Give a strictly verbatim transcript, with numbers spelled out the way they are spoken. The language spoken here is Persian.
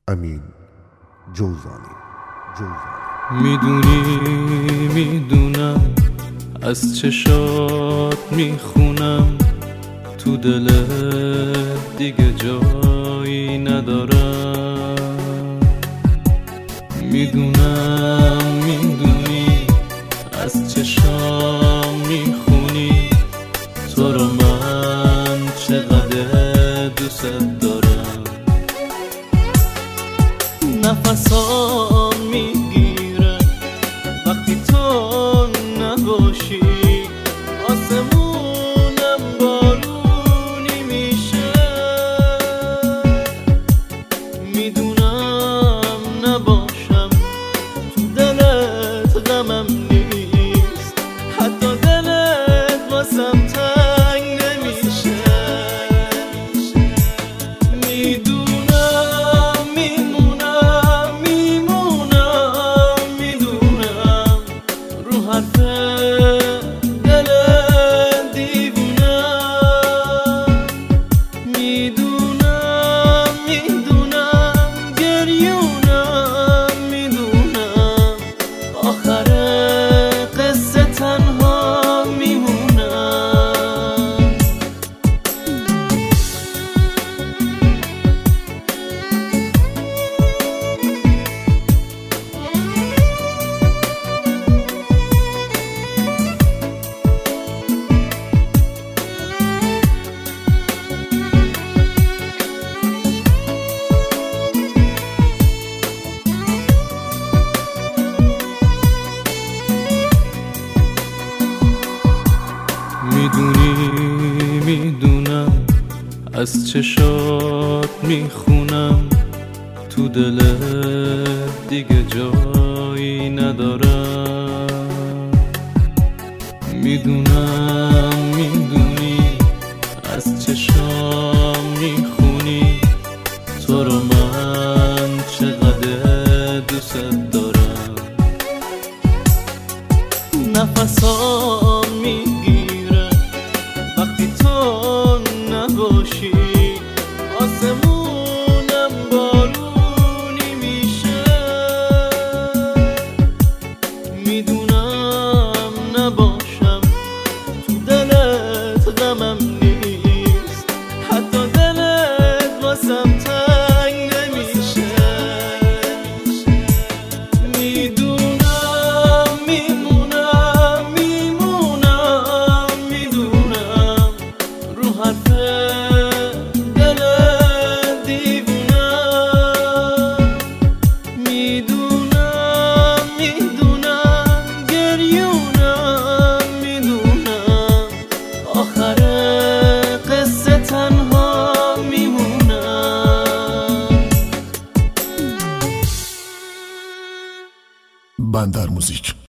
امین جوزانی. جوزانی. میدونی میدونم از چشات میخونم، تو دلت دیگه جایی ندارم. میدونم میدونی از چشام میخونی، تو رو من چقدر دوست دارم. نفسام میگیره وقتی تو نباشی، آسمونم بارونی میشه. میدونم نباشم تو دلت غمم نیست، حتی دلت واسم تنگ نمیشه. میدونم میمونم میمونم میدونم رو حرف دل دیوونم. میدونم میدونم گریونم، میدونم آخر قصه تنها میمونم. میدونی میدونم از چشات میخونم، تو دلت دیگه جایی ندارم. میدونم میدونی از چشام میخونی، تو رو من چقدر دوست دارم. نفسام میگیره وقتی تو نباشی، آسمونم بارونی میشه. میدونم نباشم تو دلت غمم نیست، حتی دلت واسم تنگ نمیشه. میدونم میمونم میمونم میدونم رو حرف دل دیوونم. میدونم میدونم گریونم، میدونم آخر قصه تنها میمونم. بندر موزیک.